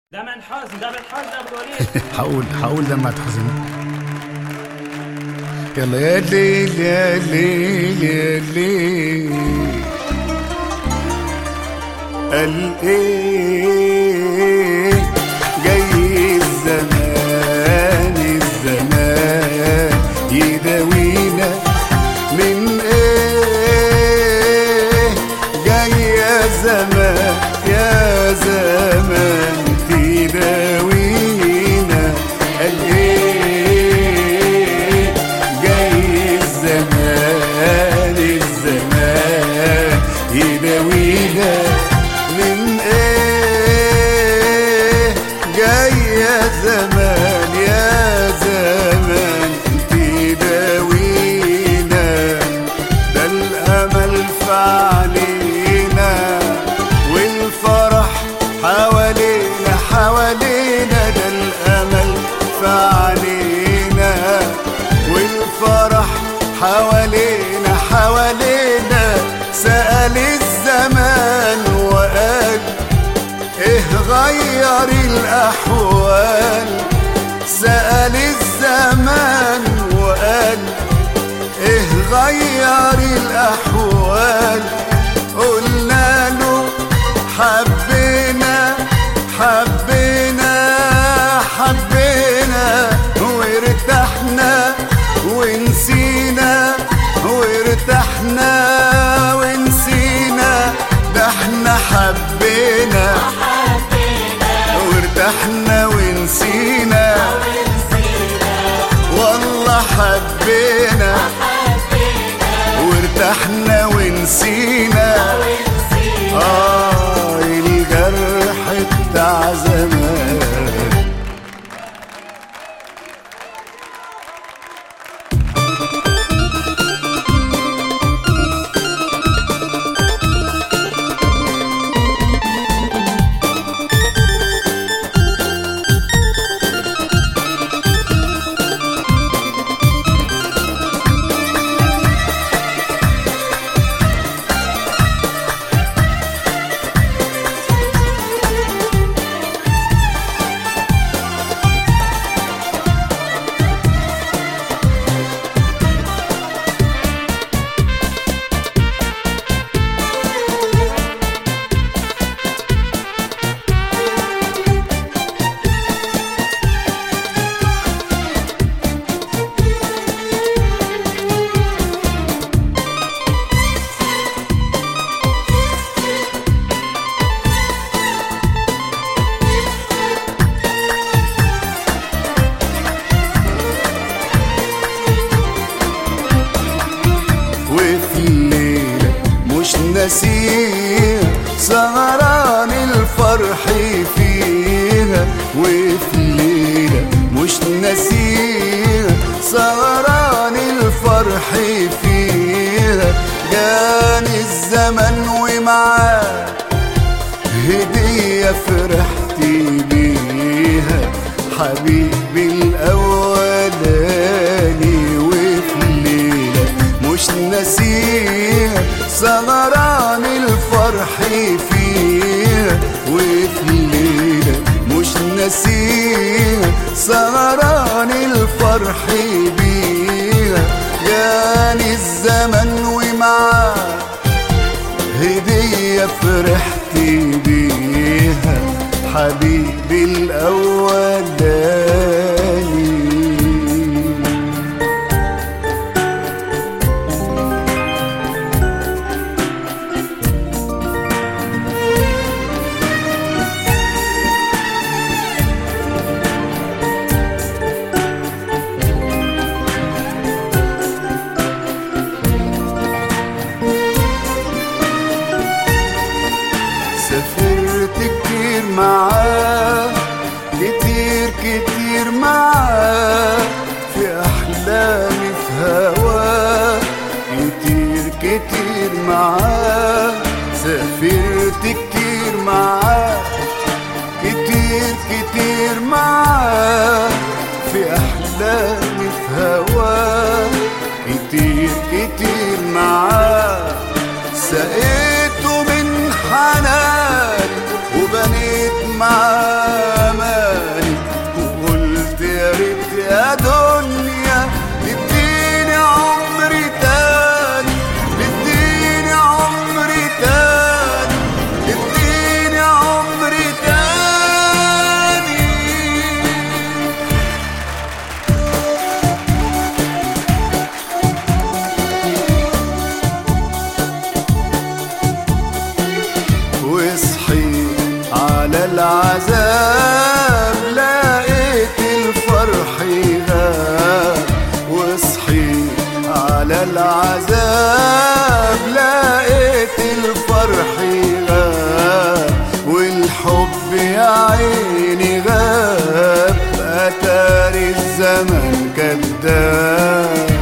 دمع حزن دمع حزن يا ابو الوليد. حقول دمعة حزن. يلا يا ليل يا ليل يا ليل. قال ايه جاي الزمان يداوينا من ايه. جاي يا زمان يا زمان تداوينا. قال ايه جاي الزمان يداوينا من ايه. جاي يا زمان تداوينا. ده الامل في علينا والفرح حوالينا. ده الامل في علينا والفرح حوالينا. سأل الزمان وقال ايه غير الاحوال. سأل الزمان وقال ايه غير الاحوال. قلنا له حبينا وارتحنا ونسينا. ده احنا حبينا وارتحنا ونسينا. والله حبينا وارتحنا ونسينا. الجرح بتاع زمان. نسيها سهران الفرح فيها. وفي ليلة مش نسيها سهران الفرح فيها. جاني الزمن ومعاه هدية فرحت بيها. حبيبي الأولاني وفي ليلة مش نسيها سهران الفرح فيها. وفي الليلة مش نسيها سهران الفرح بيها. جاني الزمن ومعاه هدية فرحت بيها. حبيبي الأولاني. سافرت كتير معاه كتير معاه في أحلامي في هواه. كتير معاه سافرت كتير معاه. كتير معاه في أحلامي في هواه. كتير معاه سقيته من حنان وبنيت معاه العذاب لقيت الفرح غاب، وصحيت على العذاب لقيت الفرح غاب، والحب يا عيني غاب، أتاري الزمن كداب.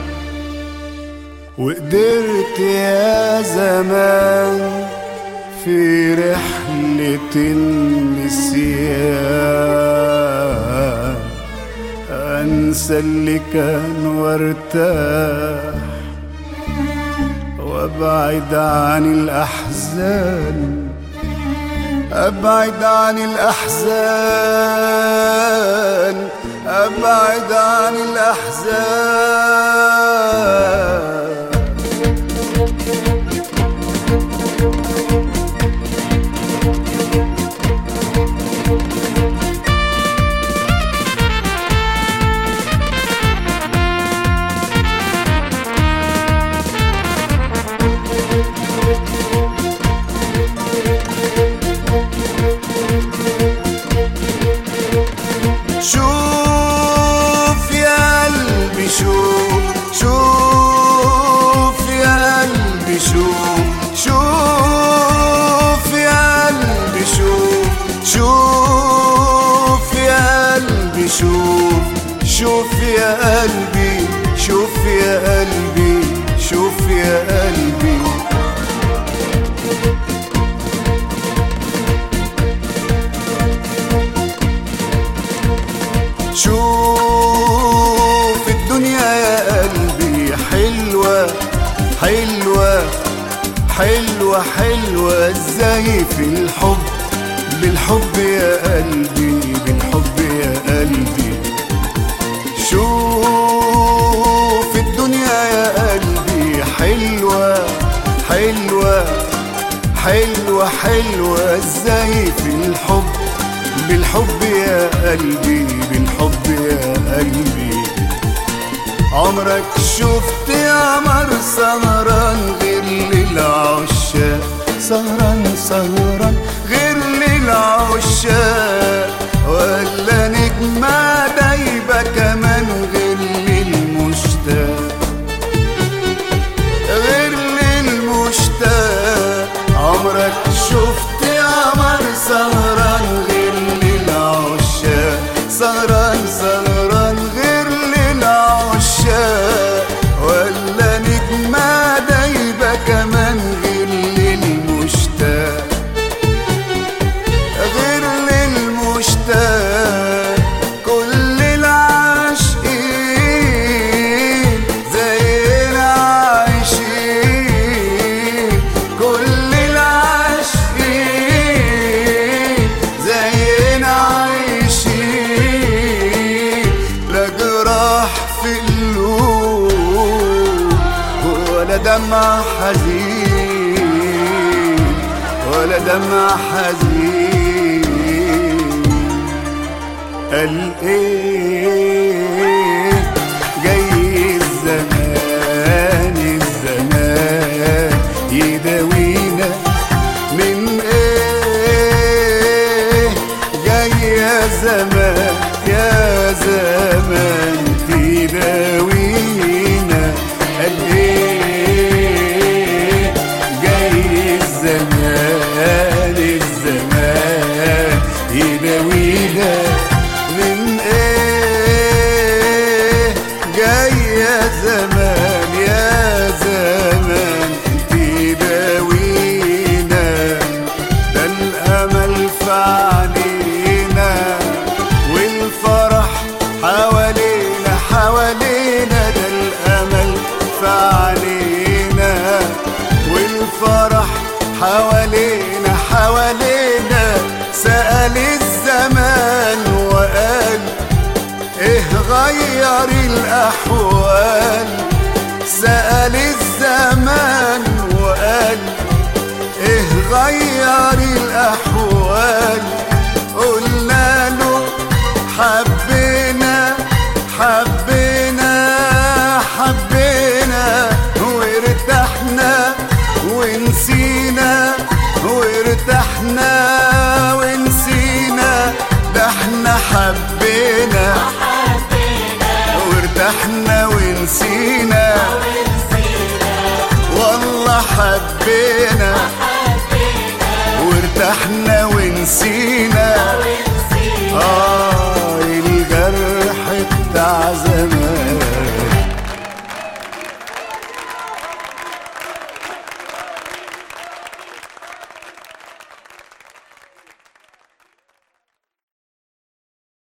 وقدرت يا زمان في رحلة النسيان أنسى اللي كان وارتاح، وابعد عن الأحزان، أبعد عن الأحزان، أبعد عن الأحزان. شوف يا قلبي شوف، شوف يا قلبي شوف، شوف يا قلبي شوف، شوف يا قلبي شوف، شوف يا قلبي، شوف يا قلبي، شوف يا قلبي. شوف الدنيا يا قلبي حلوة حلوة حلوة حلوة ازاي في الحب، بالحب يا قلبي، بالحب يا قلبي. شوف الدنيا يا قلبي حلوة حلوة حلوة حلوة ازاي في الحب، بالحب يا قلبي، بالحب يا قلبي. عمرك شفت قمر سهران غير للعشاق، سهران سهران غير للعشاق، ولا نجمة دايبة كمان غير للمشتاق، غير للمشتاق. عمرك شفت قمر سهران غير للعشاق، سهران سهران غير للعشاق، ولا نجمة دايبة كمان غير للمشتاق، غير للمشتاق. كل العاشقين زينا عايشين، كل العاشقين زينا عايشين، لا جراح في قلوب ولا دمع حزين، ولا دمع حزين. قال ايه جاي الزمان، الزمان يداوينا من ايه، جاي يا زمان، يا زمان تداوينا. قال ايه جاي الزمان، الزمان يداوينا من ايه، جاي يا زمان، يا زمان تداوينا. ده الامل في عينينا والفرح حوالينا حوالينا، ده الامل في عينينا والفرح حوالينا حوالينا. سأل الزمان وقال ايه غير الاحوال، سأل الزمان وقال ايه غير الاحوال. قلنا له حبينا حبينا حبينا وارتحنا ونسينا، وارتحنا ونسينا. حب